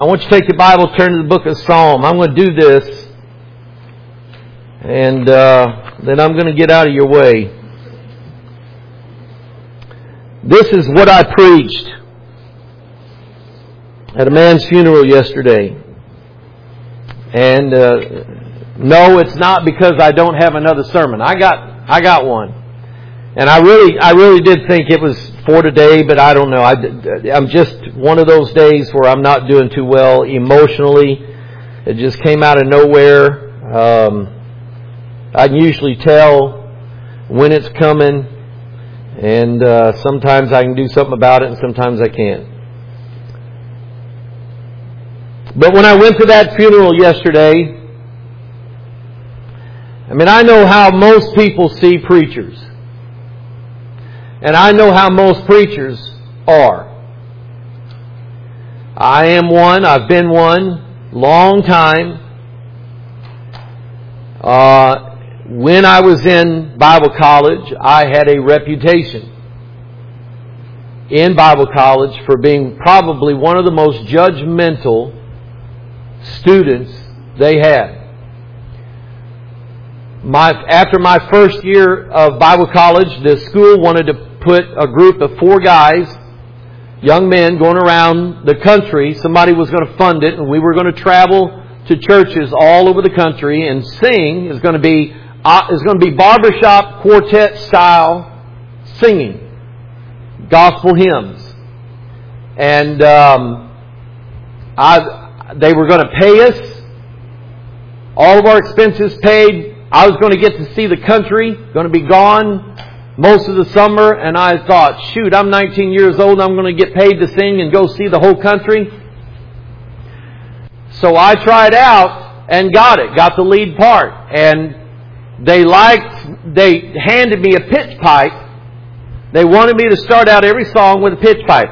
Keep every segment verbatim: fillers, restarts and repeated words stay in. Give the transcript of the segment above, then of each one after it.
I want you to take your Bible, turn to the book of Psalm. I'm going to do this, and uh, then I'm going to get out of your way. This is what I preached at a man's funeral yesterday. And uh, no, it's not because I don't have another sermon. I got I got one. And I really I really did think it was for today, but I don't know. I, I'm just one of those days where I'm not doing too well emotionally. It just came out of nowhere. Um, I can usually tell when it's coming, and uh, sometimes I can do something about it, and sometimes I can't. But when I went to that funeral yesterday, I mean, I know how most people see preachers. And I know how most preachers are. I am one. I've been one. Long time. Uh, when I was in Bible college, I had a reputation in Bible college for being probably one of the most judgmental students they had. My, after my first year of Bible college, the school wanted to put a group of four guys, young men, going around the country. Somebody was going to fund it, and we were going to travel to churches all over the country and sing. It's going to be uh, it's going to be barbershop quartet style singing, gospel hymns, and um, I they were going to pay us, all of our expenses paid. I was going to get to see the country, going to be gone most of the summer, and I thought, shoot, I'm nineteen years old, I'm going to get paid to sing and go see the whole country. So I tried out and got it, got the lead part. And they liked, they handed me a pitch pipe. They wanted me to start out every song with a pitch pipe.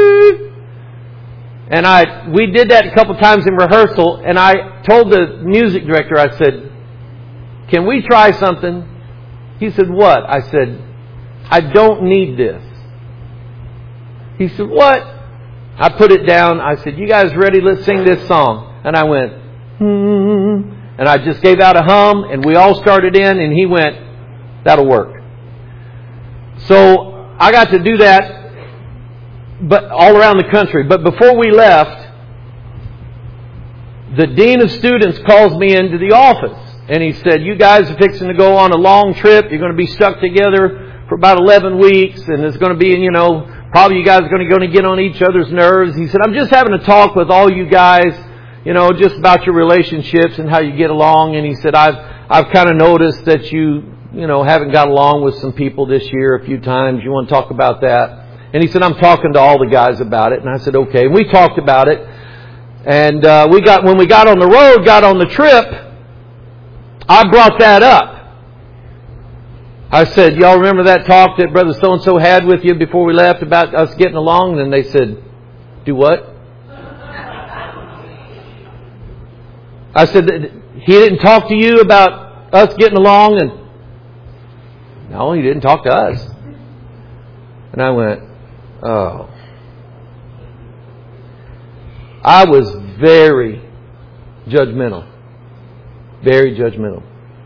And I, we did that a couple times in rehearsal, and I told the music director, I said, can we try something? He said, what? I said, I don't need this. He said, what? I put it down. I said, you guys ready? Let's sing this song. And I went, hmm. And I just gave out a hum, and we all started in, and he went, that'll work. So I got to do that, but all around the country. But before we left, the dean of students calls me into the office. And he said, you guys are fixing to go on a long trip. You're going to be stuck together for about eleven weeks. And there's going to be, you know, probably you guys are going to, going to get on each other's nerves. He said, I'm just having a talk with all you guys, you know, just about your relationships and how you get along. And he said, I've, I've kind of noticed that you, you know, haven't got along with some people this year a few times. You want to talk about that? And he said, I'm talking to all the guys about it. And I said, okay. And we talked about it. And uh, we got, when we got on the road, got on the trip, I brought that up. I said, y'all remember that talk that Brother So-and-so had with you before we left about us getting along? And they said, do what? I said, he didn't talk to you about us getting along? And no, he didn't talk to us. And I went, oh. I was very judgmental. Very judgmental.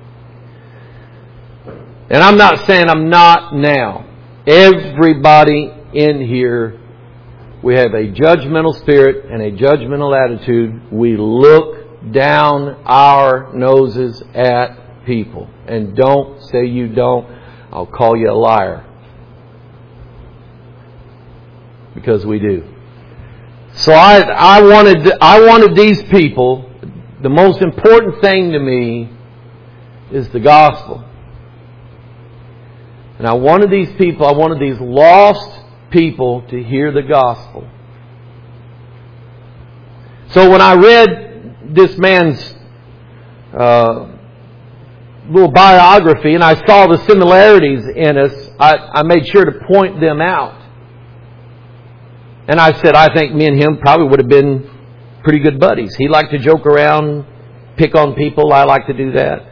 And I'm not saying I'm not now. Everybody in here, we have a judgmental spirit and a judgmental attitude. We look down our noses at people. And don't say you don't. I'll call you a liar. Because we do. So I, I wanted, I wanted these people. The most important thing to me is the gospel. And I wanted these people, I wanted these lost people to hear the gospel. So when I read this man's uh, little biography and I saw the similarities in us, I, I made sure to point them out. And I said, I think me and him probably would have been pretty good buddies. He liked to joke around, pick on people. I like to do that.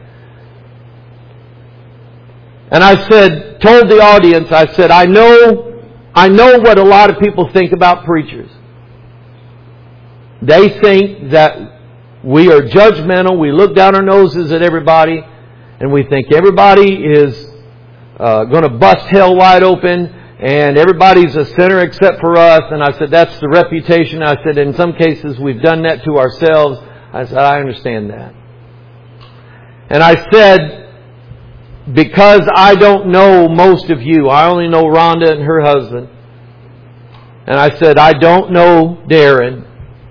And I said, told the audience, I said, I know, I know what a lot of people think about preachers. They think that we are judgmental. We look down our noses at everybody, and we think everybody is uh, going to bust hell wide open, and everybody's a sinner except for us. And I said, that's the reputation. I said, in some cases we've done that to ourselves. I said, I understand that. And I said, because I don't know most of you, I only know Rhonda and her husband. And I said, I don't know Darren.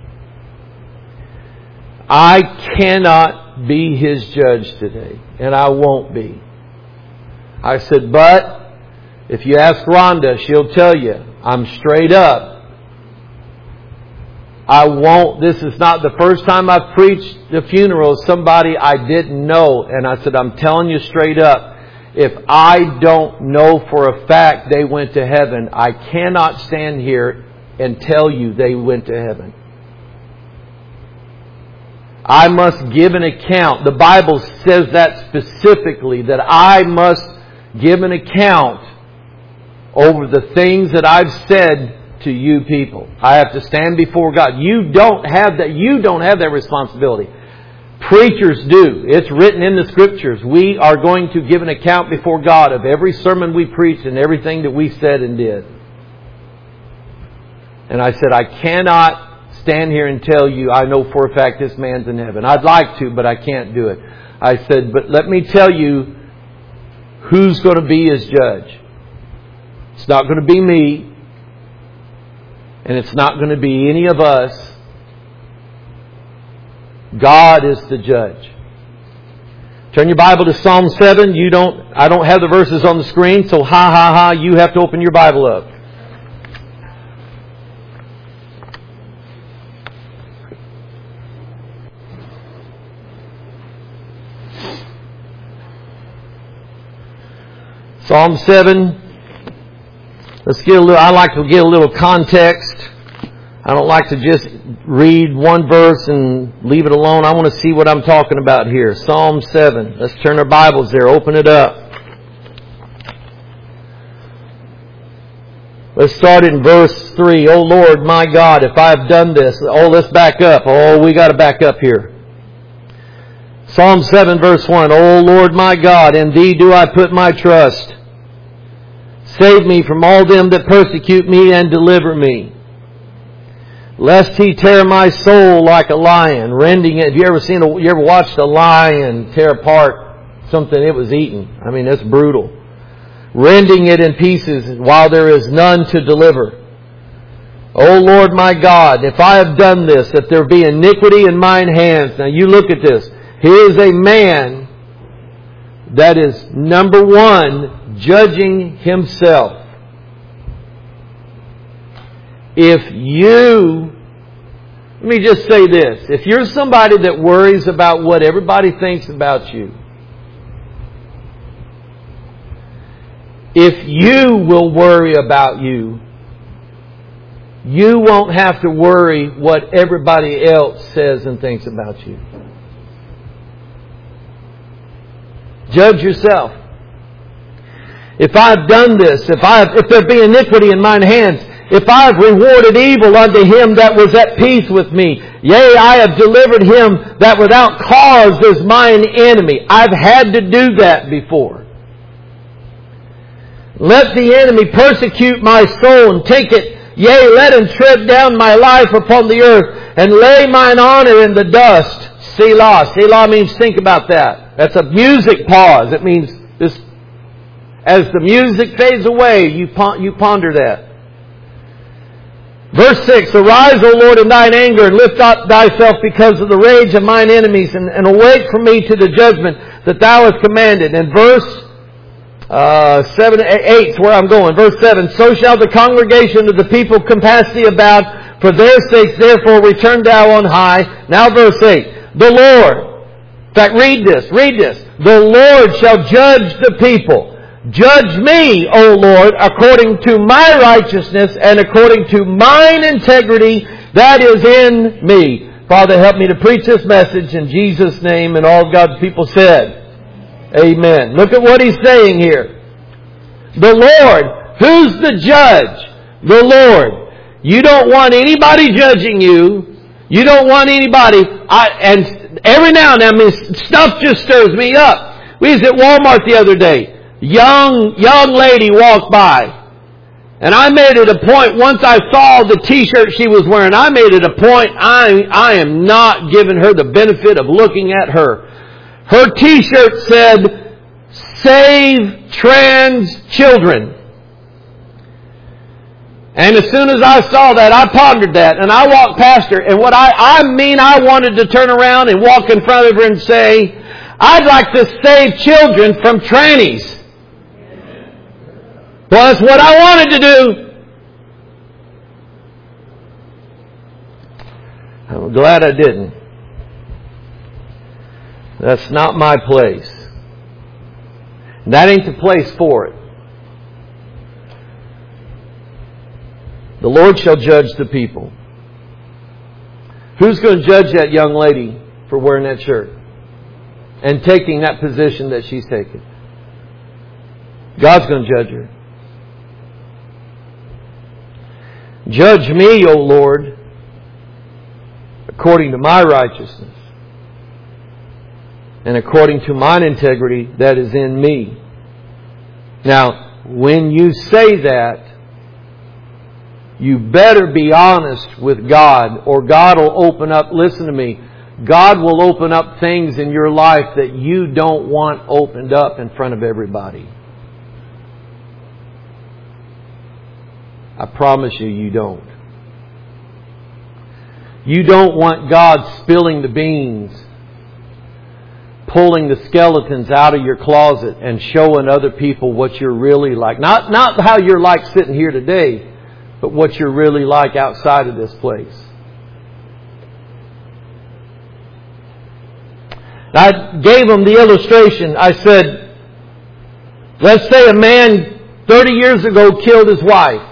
I cannot be his judge today. And I won't be. I said, but if you ask Rhonda, she'll tell you, I'm straight up. I won't, this is not the first time I've preached the funeral of somebody I didn't know. And I said, I'm telling you straight up, if I don't know for a fact they went to heaven, I cannot stand here and tell you they went to heaven. I must give an account. The Bible says that specifically, that I must give an account over the things that I've said to you people. I have to stand before God. You don't have that. You don't have that responsibility. Preachers do. It's written in the Scriptures. We are going to give an account before God of every sermon we preached and everything that we said and did. And I said, I cannot stand here and tell you I know for a fact this man's in heaven. I'd like to, but I can't do it. I said, but let me tell you who's going to be his judge. It's not going to be me. And it's not going to be any of us. God is the judge. Turn your Bible to Psalm seven. You don't, I don't have the verses on the screen, so ha ha ha, you have to open your Bible up. Psalm seven. Let's get a little, I like to get a little context. I don't like to just read one verse and leave it alone. I want to see what I'm talking about here. Psalm seven. Let's turn our Bibles there. Open it up. Let's start in verse three. Oh Lord, my God, if I have done this. Oh, let's back up. Oh, we got to back up here. Psalm seven verse one. Oh Lord, my God, in Thee do I put my trust. Save me from all them that persecute me and deliver me. Lest he tear my soul like a lion, rending it. Have you ever seen, a, you ever watched a lion tear apart something it was eating? I mean, that's brutal. Rending it in pieces while there is none to deliver. O Lord my God, if I have done this, if there be iniquity in mine hands. Now you look at this. Here is a man that is, number one, judging himself. If you, let me just say this. If you're somebody that worries about what everybody thinks about you, if you will worry about you, you won't have to worry what everybody else says and thinks about you. Judge yourself. If I've done this, if I if there be iniquity in mine hands, if I have rewarded evil unto him that was at peace with me, yea, I have delivered him that without cause is mine enemy. I've had to do that before. Let the enemy persecute my soul and take it. Yea, let him tread down my life upon the earth and lay mine honor in the dust. Selah. Selah means think about that. That's a music pause. It means this, as the music fades away, you you ponder that. Verse six, arise, O Lord, in thine anger, and lift up thyself because of the rage of mine enemies, and, and awake for me to the judgment that thou hast commanded. And verse uh, seven, eight is where I'm going. Verse seven, so shall the congregation of the people compass thee about, for their sakes therefore return thou on high. Now verse eight, the Lord, in fact, read this, read this. The Lord shall judge the people. Judge me, O Lord, according to my righteousness and according to mine integrity that is in me. Father, help me to preach this message in Jesus' name, and all God's people said, amen. Look at what he's saying here. The Lord. Who's the judge? The Lord. You don't want anybody judging you. You don't want anybody, I, and every now and then, I mean, stuff just stirs me up. We was at Walmart the other day. Young, young lady walked by. And I made it a point, once I saw the t-shirt she was wearing, I made it a point, I, I am not giving her the benefit of looking at her. Her t-shirt said, "Save Trans Children." And as soon as I saw that, I pondered that, and I walked past her, and what I, I mean, I wanted to turn around and walk in front of her and say, "I'd like to save children from trannies." Well, that's what I wanted to do. I'm glad I didn't. That's not my place. That ain't the place for it. The Lord shall judge the people. Who's going to judge that young lady for wearing that shirt and taking that position that she's taken? God's going to judge her. Judge me, O Lord, according to my righteousness and according to mine integrity that is in me. Now, when you say that, you better be honest with God, or God will open up, listen to me, God will open up things in your life that you don't want opened up in front of everybody. I promise you, you don't. You don't want God spilling the beans, pulling the skeletons out of your closet and showing other people what you're really like. Not, not how you're like sitting here today, but what you're really like outside of this place. I gave them the illustration. I said, let's say a man thirty years ago killed his wife.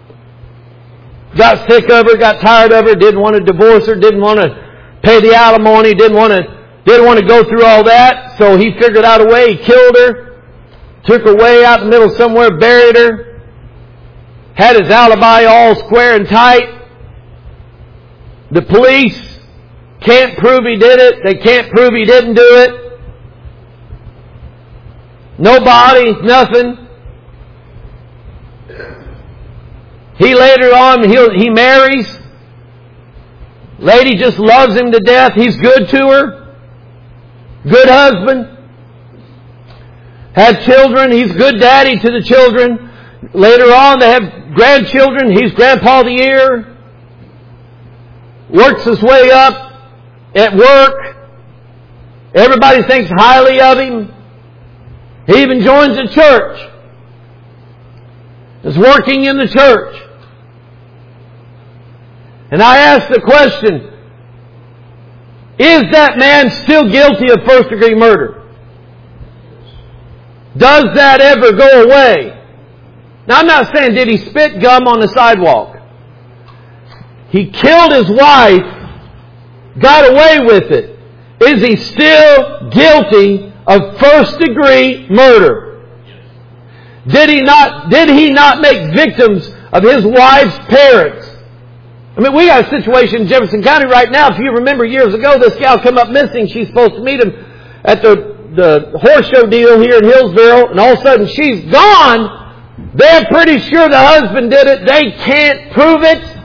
Got sick of her, got tired of her, didn't want to divorce her, didn't want to pay the alimony, didn't want to, didn't want to go through all that. So he figured out a way. He killed her, took her way out in the middle somewhere, buried her, had his alibi all square and tight. The police can't prove he did it. They can't prove he didn't do it. No body, nothing. He later on, he he marries. Lady just loves him to death. He's good to her. Good husband. Had children. He's good daddy to the children. Later on, they have grandchildren. He's grandpa of the year. Works his way up at work. Everybody thinks highly of him. He even joins the church. Is working in the church. And I ask the question, is that man still guilty of first degree murder? Does that ever go away? Now I'm not saying did he spit gum on the sidewalk. He killed his wife, got away with it. Is he still guilty of first degree murder? Did he not, did he not make victims of his wife's parents? I mean, we got a situation in Jefferson County right now. If you remember years ago, this gal come up missing. She's supposed to meet him at the, the horse show deal here in Hillsboro, and all of a sudden she's gone. They're pretty sure the husband did it. They can't prove it.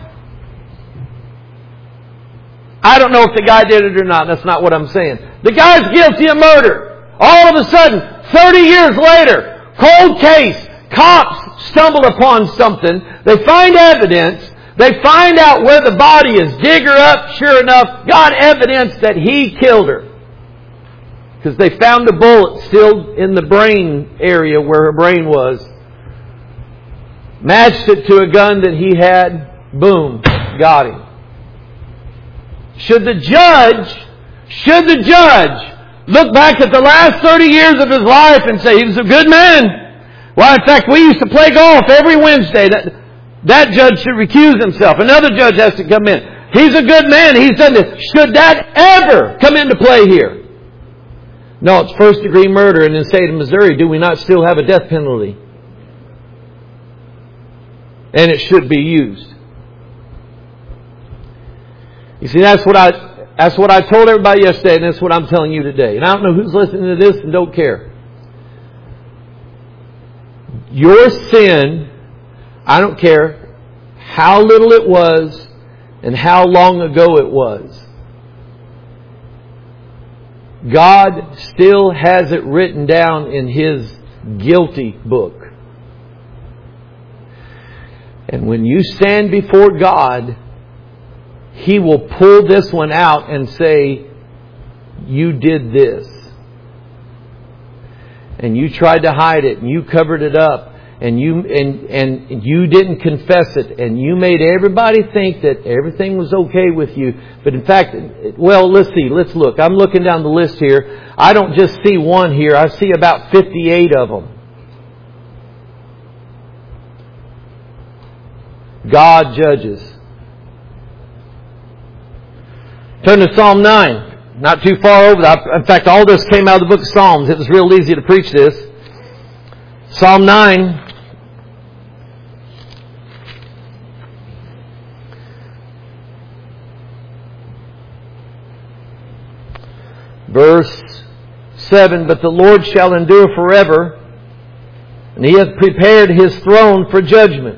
I don't know if the guy did it or not. That's not what I'm saying. The guy's guilty of murder. All of a sudden, thirty years later, cold case, cops stumble upon something. They find evidence. They find out where the body is. Dig her up. Sure enough, got evidence that he killed her. Because they found the bullet still in the brain area where her brain was. Matched it to a gun that he had. Boom. Got him. Should the judge, should the judge look back at the last thirty years of his life and say he was a good man? Well, in fact, we used to play golf every Wednesday. That, that judge should recuse himself. Another judge has to come in. He's a good man. He's done this. Should that ever come into play here? No, it's first degree murder. And in the state of Missouri, do we not still have a death penalty? And it should be used. You see, that's what I that's what I told everybody yesterday, and that's what I'm telling you today. And I don't know who's listening to this and don't care. Your sin, I don't care how little it was and how long ago it was. God still has it written down in His guilty book. And when you stand before God, He will pull this one out and say, you did this. And you tried to hide it, and you covered it up, and you and and you didn't confess it, and you made everybody think that everything was okay with you. But in fact, well, let's see, let's look. I'm looking down the list here. I don't just see one here. I see about fifty-eight of them. God judges. Turn to Psalm nine. Not too far over that. In fact, all this came out of the book of Psalms. It was real easy to preach this. Psalm nine. Verse seven. But the Lord shall endure forever, and He hath prepared His throne for judgment.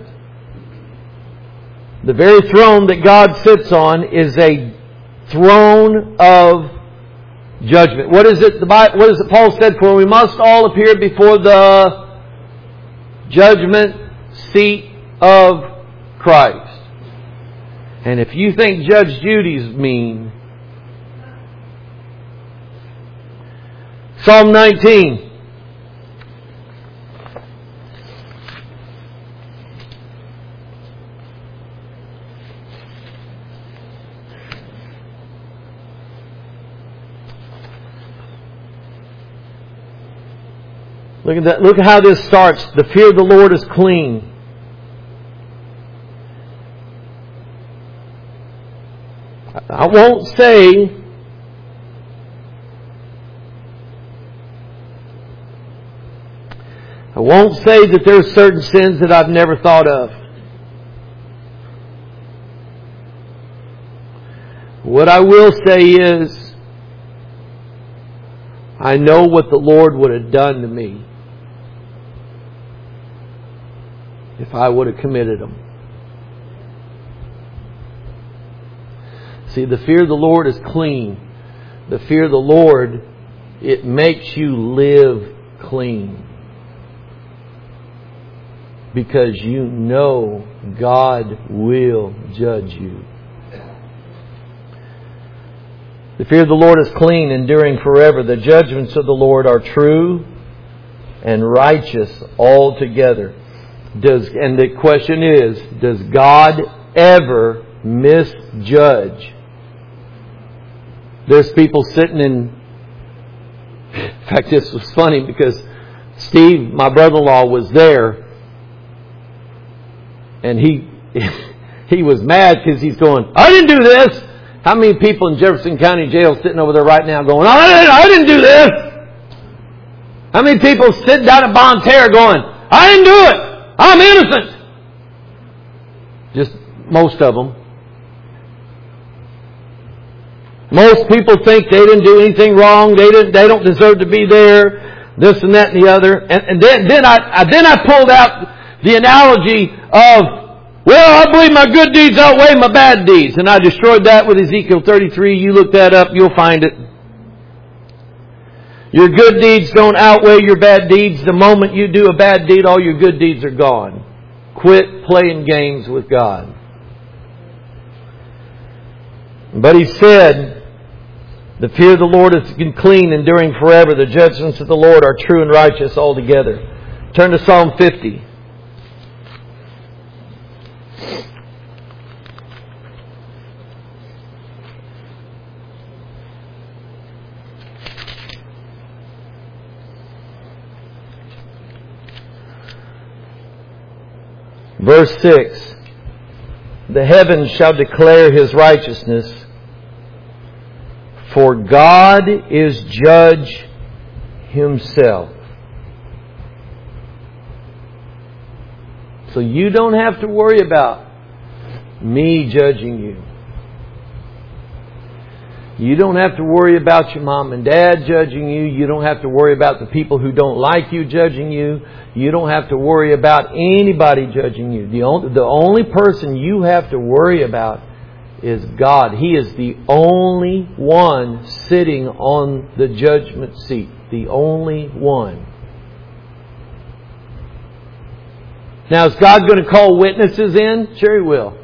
The very throne that God sits on is a throne of judgment. What is it? The Bible, what is it? Paul said, "For we must all appear before the judgment seat of Christ." And if you think Judge Judy's mean, Psalm nineteen. Look at that. Look at how this starts. The fear of the Lord is clean. I won't say I won't say that there are certain sins that I've never thought of. What I will say is, I know what the Lord would have done to me if I would have committed them. See, the fear of the Lord is clean. The fear of the Lord, it makes you live clean. Because you know God will judge you. The fear of the Lord is clean, enduring forever. The judgments of the Lord are true and righteous altogether. Does, and the question is, does God ever misjudge? There's people sitting in... In fact, this was funny because Steve, my brother-in-law, was there. And he he was mad because he's going, I didn't do this. How many people in Jefferson County Jail sitting over there right now going, I didn't, I didn't do this? How many people sitting down at Bonne Terre going, I didn't do it. I'm innocent. Just most of them. Most people think they didn't do anything wrong. They didn't. They don't deserve to be there. This and that and the other. And, and then, then I, I then I pulled out the analogy of, well, I believe my good deeds outweigh my bad deeds. And I destroyed that with Ezekiel thirty-three. You look that up, you'll find it. Your good deeds don't outweigh your bad deeds. The moment you do a bad deed, all your good deeds are gone. Quit playing games with God. But He said, the fear of the Lord is clean, enduring forever. The judgments of the Lord are true and righteous altogether. Turn to Psalm fifty. Verse six. The heavens shall declare His righteousness, for God is judge Himself. So you don't have to worry about me judging you. You don't have to worry about your mom and dad judging you. You don't have to worry about the people who don't like you judging you. You don't have to worry about anybody judging you. The only, the only person you have to worry about is God. He is the only one sitting on the judgment seat. The only one. Now, is God going to call witnesses in? Sure He will.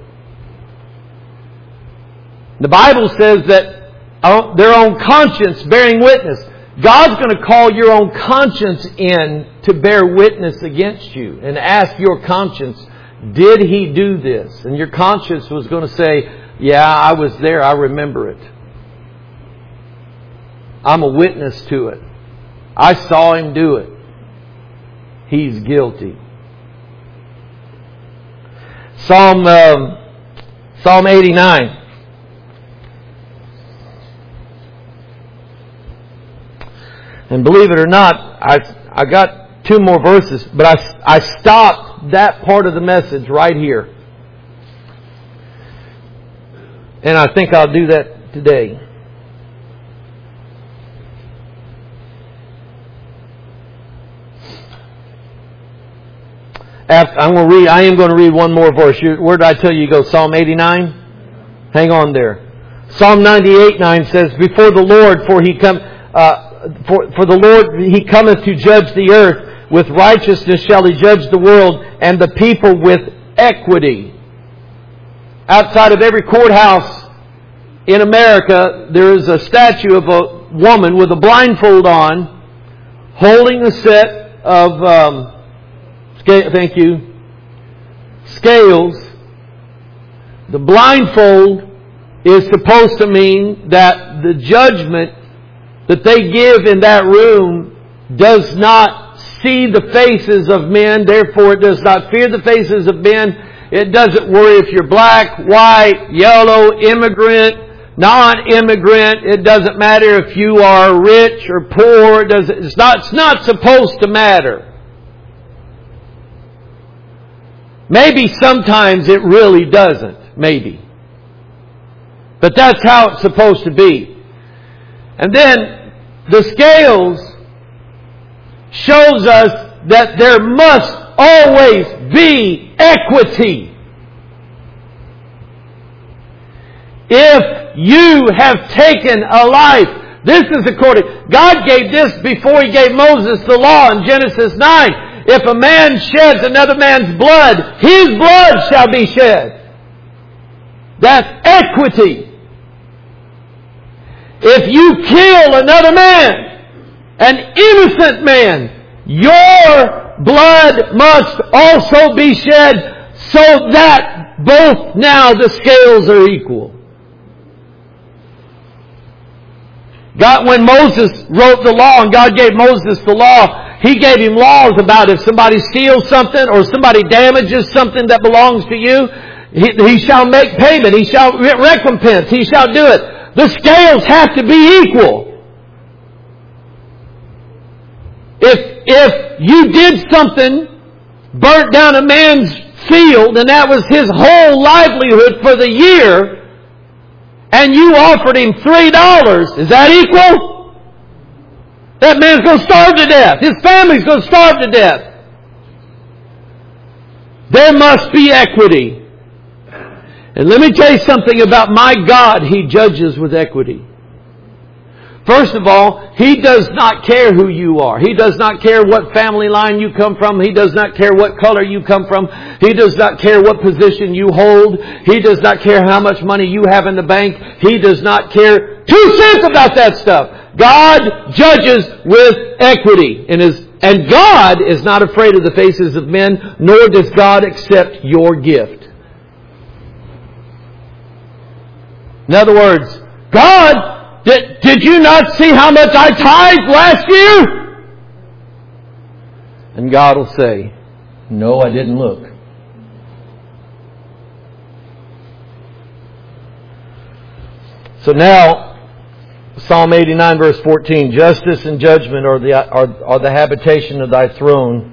The Bible says that their own conscience bearing witness. God's going to call your own conscience in to bear witness against you and ask your conscience, did he do this? And your conscience was going to say, yeah, I was there. I remember it. I'm a witness to it. I saw him do it. He's guilty. Psalm um, Psalm eighty-nine. And believe it or not, I I got two more verses, but I, I stopped that part of the message right here. And I think I'll do that today. After, I'm going to read. I am going to read one more verse. Where did I tell you you go? Psalm eighty-nine. Hang on there. Psalm ninety-eight nine says, "Before the Lord, for He come, uh, for for the Lord He cometh to judge the earth. With righteousness shall He judge the world, and the people with equity." Outside of every courthouse in America, there is a statue of a woman with a blindfold on, holding a set of. Um, Thank you. Scales. The blindfold is supposed to mean that the judgment that they give in that room does not see the faces of men. Therefore, it does not fear the faces of men. It doesn't worry if you're black, white, yellow, immigrant, non-immigrant. It doesn't matter if you are rich or poor. It doesn't, it's not, it's not supposed to matter. Maybe sometimes it really doesn't. Maybe. But that's how it's supposed to be. And then the scales shows us that there must always be equity. If you have taken a life, this is according, God gave this before He gave Moses the law in Genesis nine. If a man sheds another man's blood, his blood shall be shed. That's equity. If you kill another man, an innocent man, your blood must also be shed, so that both now the scales are equal. God, when Moses wrote the law and God gave Moses the law, He gave him laws about if somebody steals something or somebody damages something that belongs to you, he, he shall make payment. He shall recompense. He shall do it. The scales have to be equal. If, if you did something, burnt down a man's field, and that was his whole livelihood for the year, and you offered him three dollars, is that equal? That man's going to starve to death. His family's going to starve to death. There must be equity. And let me tell you something about my God. He judges with equity. First of all, He does not care who you are. He does not care what family line you come from. He does not care what color you come from. He does not care what position you hold. He does not care how much money you have in the bank. He does not care two cents about that stuff. God judges with equity. And, is, and God is not afraid of the faces of men, nor does God accept your gift. In other words, God, did, did you not see how much I tithed last year? And God will say, no, I didn't look. So now, Psalm eighty-nine verse fourteen, justice and judgment are the, are, are the habitation of thy throne.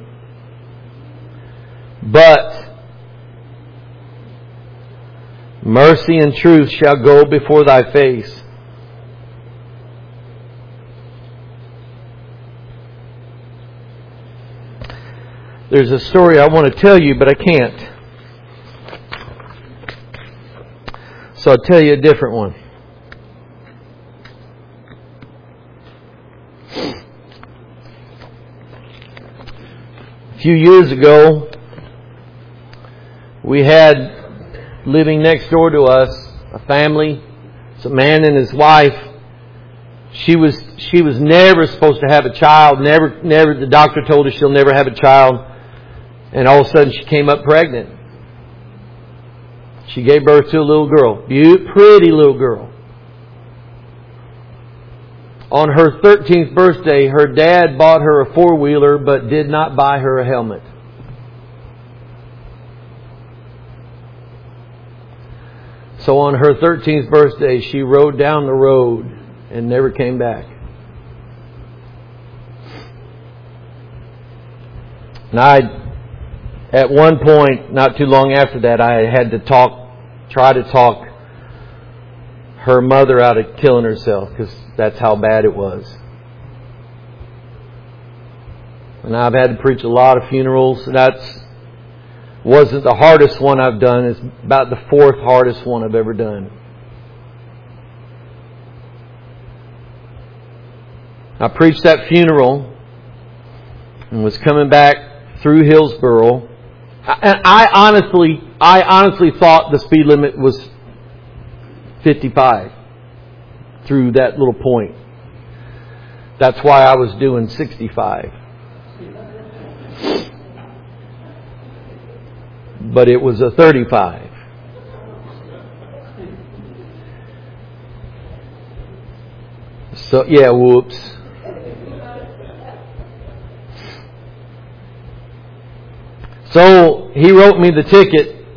But mercy and truth shall go before thy face. There's a story I want to tell you, but I can't. So I'll tell you a different one. A few years ago, we had living next door to us a family. It's a man and his wife. She was she was never supposed to have a child. Never, never. The doctor told her she'll never have a child. And all of a sudden, she came up pregnant. She gave birth to a little girl, beautiful, pretty little girl. On her thirteenth birthday, her dad bought her a four-wheeler, but did not buy her a helmet. So on her thirteenth birthday, she rode down the road and never came back. And I, at one point, not too long after that, I had to talk, try to talk her mother out of killing herself, because that's how bad it was. And I've had to preach a lot of funerals. That's wasn't the hardest one I've done. It's about the fourth hardest one I've ever done. I preached that funeral and was coming back through Hillsboro. And I honestly, I honestly thought the speed limit was fifty-five through that little point. That's why I was doing sixty-five. But it was a thirty-five. So, yeah, whoops. So, he wrote me the ticket.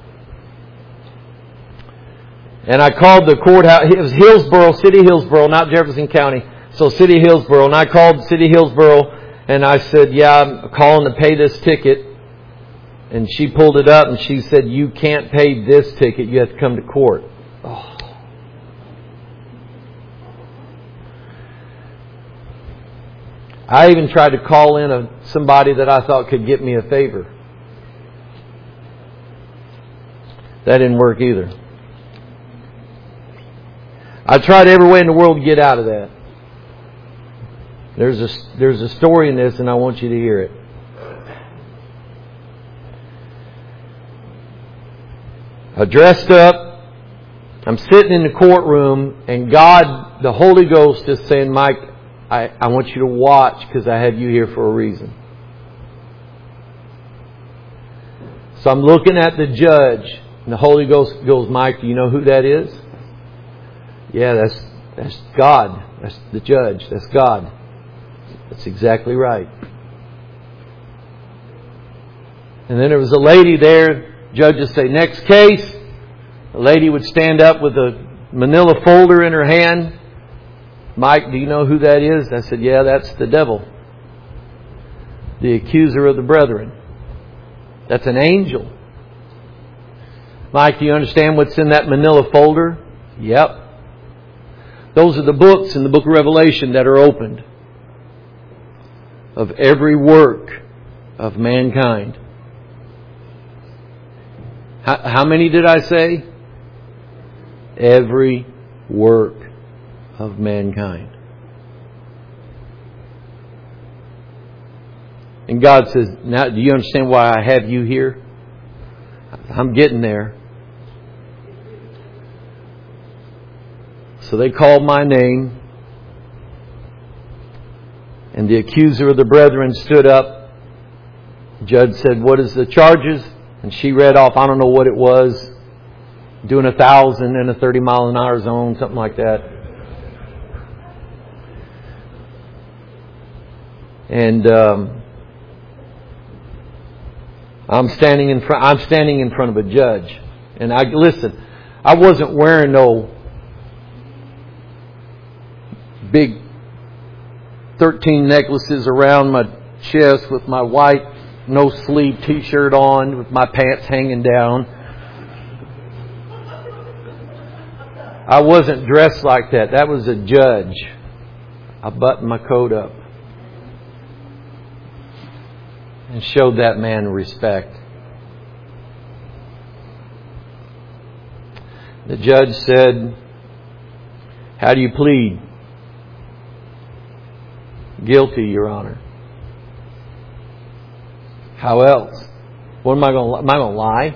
And I called the courthouse. It was Hillsboro, City Hillsboro, not Jefferson County. So, City Hillsboro. And I called City Hillsboro and I said, yeah, I'm calling to pay this ticket. And she pulled it up and she said, you can't pay this ticket. You have to come to court. Oh. I even tried to call in a, somebody that I thought could get me a favor. That didn't work either. I tried every way in the world to get out of that. There's a, there's a story in this and I want you to hear it. I dressed up. I'm sitting in the courtroom and God, the Holy Ghost is saying, Mike, I, I want you to watch because I have you here for a reason. So I'm looking at the judge and the Holy Ghost goes, Mike, do you know who that is? Yeah, that's, that's God. That's the judge. That's God. That's exactly right. And then there was a lady there. Judges say, next case. A lady would stand up with a manila folder in her hand. Mike, do you know who that is? I said, yeah, that's the devil. The accuser of the brethren. That's an angel. Mike, do you understand what's in that manila folder? Yep. Those are the books in the book of Revelation that are opened. Of every work of mankind. How, how many did I say? Every work of mankind. And God says, now do you understand why I have you here? I'm getting there. So they called my name. And the accuser of the brethren stood up. The judge said, what is the charges? And she read off, I don't know what it was, doing a thousand in a thirty mile an hour zone, something like that. And um, I'm standing in front. I'm standing in front of a judge, and I listen. I wasn't wearing no big thirteen necklaces around my chest with my white no sleeve T-shirt on with my pants hanging down. I wasn't dressed like that. That was a judge. I buttoned my coat up. and showed that man respect. The judge said, "How do you plead?" "Guilty, Your Honor." "How else? What am I going to, am I going to lie?"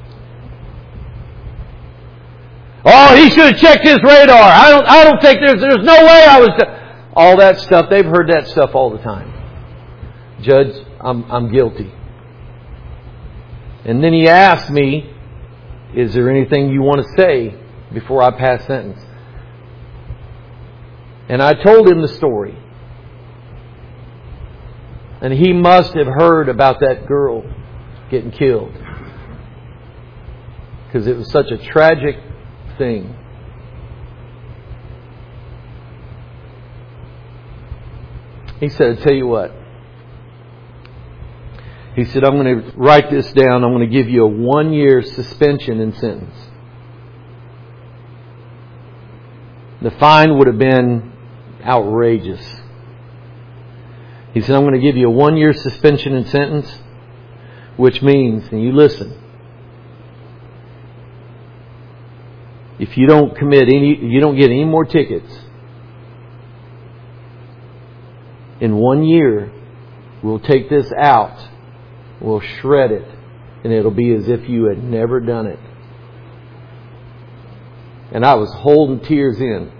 "Oh, he should have checked his radar. I don't, I don't think there's, there's no way I was..." All that stuff, they've heard that stuff all the time. "Judge, I'm, I'm guilty." And then he asked me, "Is there anything you want to say before I pass sentence?" And I told him the story. And he must have heard about that girl getting killed, because it was such a tragic thing. He said, "I'll tell you what." He said, "I'm going to write this down. I'm going to give you a one-year suspension in sentence." The fine would have been outrageous. He said, "I'm going to give you a one-year suspension in sentence, which means," and you listen, "if you don't commit any, you don't get any more tickets, in one year, we'll take this out, we'll shred it, and it'll be as if you had never done it." And I was holding tears in.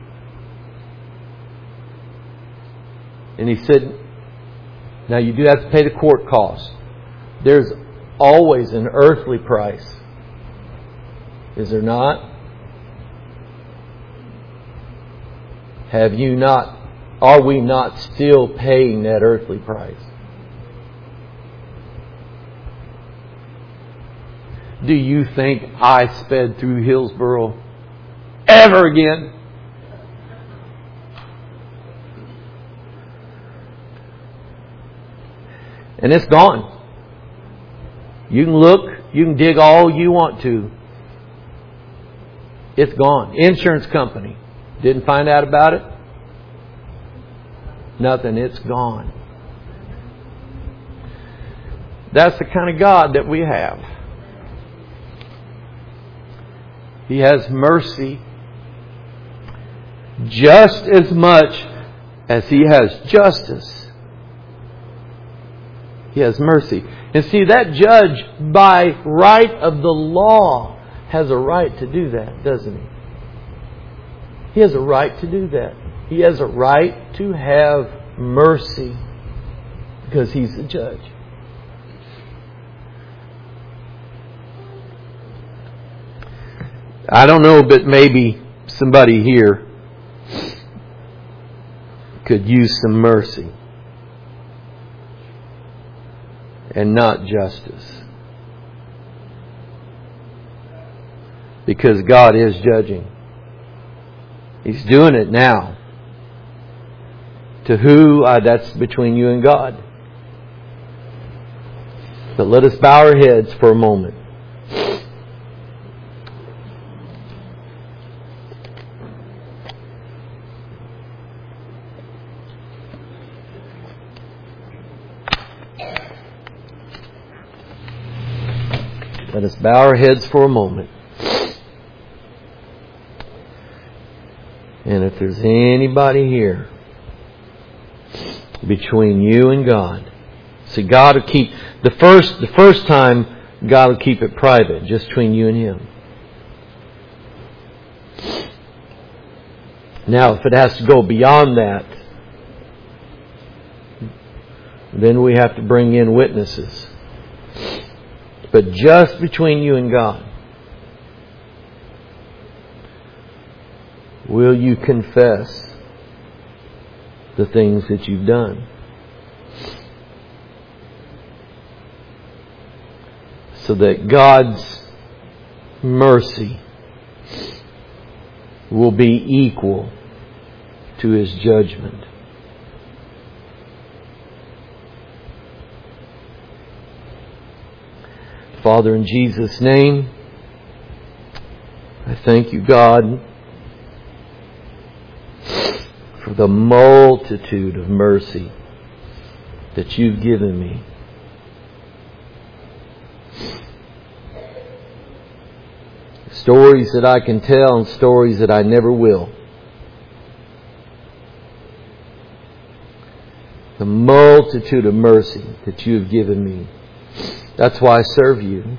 And he said, "Now you do have to pay the court costs. There's always an earthly price. Is there not? Have you not, are we not still paying that earthly price?" Do you think I sped through Hillsboro ever again? And it's gone. You can look, you can dig all you want to. It's gone. Insurance company didn't find out about it. Nothing. It's gone. That's the kind of God that we have. He has mercy just as much as He has justice. He has mercy. And see, that judge, by right of the law, has a right to do that, doesn't he? He has a right to do that. He has a right to have mercy because He's the judge. I don't know, but maybe somebody here could use some mercy and not justice, because God is judging. He's doing it now. To who? Uh, that's between you and God. But let us bow our heads for a moment. Let us bow our heads for a moment. And if there's anybody here between you and God, see, God will keep the first the first time God will keep it private, just between you and Him. Now, if it has to go beyond that, then we have to bring in witnesses. But just between you and God, will you confess the things that you've done? So that God's mercy will be equal to His judgment. Father, in Jesus' name, I thank you, God, for the multitude of mercy that you've given me. Stories that I can tell and stories that I never will. The multitude of mercy that you have given me. That's why I serve you.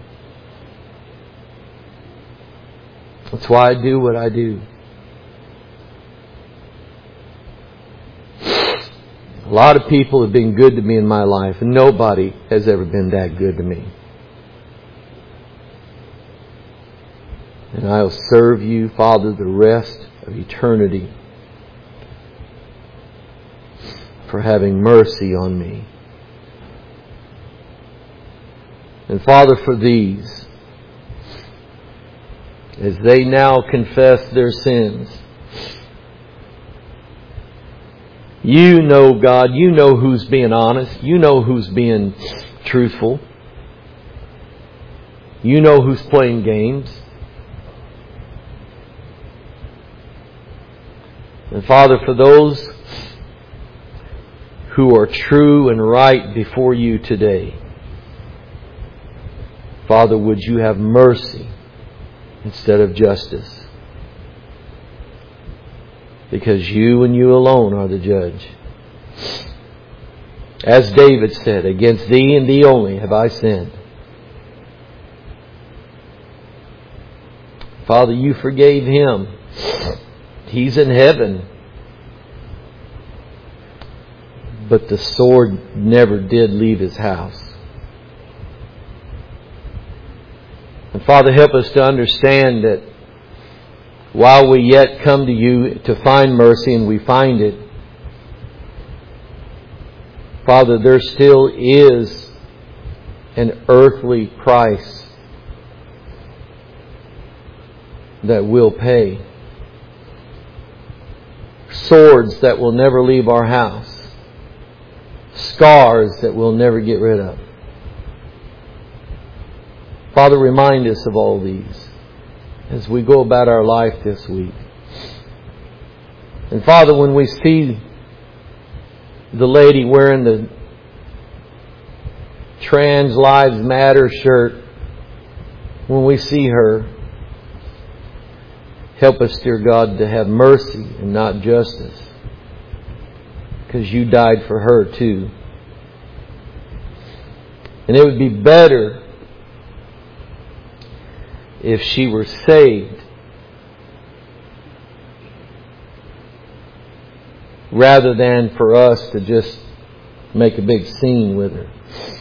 That's why I do what I do. A lot of people have been good to me in my life, and nobody has ever been that good to me. And I'll serve you, Father, the rest of eternity for having mercy on me. And Father, for these, as they now confess their sins, you know, God, you know who's being honest. You know who's being truthful. You know who's playing games. And Father, for those who are true and right before you today, Father, would you have mercy instead of justice? Because you and you alone are the judge. As David said, against thee and thee only have I sinned. Father, you forgave him. He's in heaven. But the sword never did leave his house. And Father, help us to understand that while we yet come to you to find mercy, and we find it, Father, there still is an earthly price that we'll pay. Swords that will never leave our house. Scars that we'll never get rid of. Father, remind us of all these as we go about our life this week. And Father, when we see the lady wearing the Trans Lives Matter shirt, when we see her, help us, dear God, to have mercy and not justice. Because you died for her too. And it would be better if she were saved rather than for us to just make a big scene with her.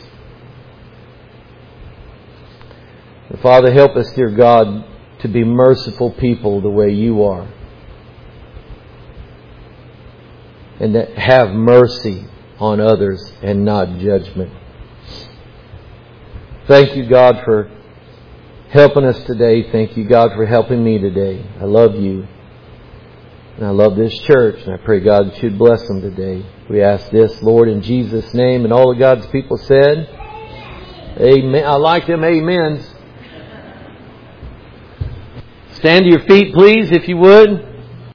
And Father, help us, dear God, to be merciful people the way you are. And that have mercy on others and not judgment. Thank you, God, for helping us today. Thank you, God, for helping me today. I love you. And I love this church. And I pray, God, that you'd bless them today. We ask this, Lord, in Jesus' name. And all of God's people said, amen. I like them amens. Stand to your feet, please, if you would.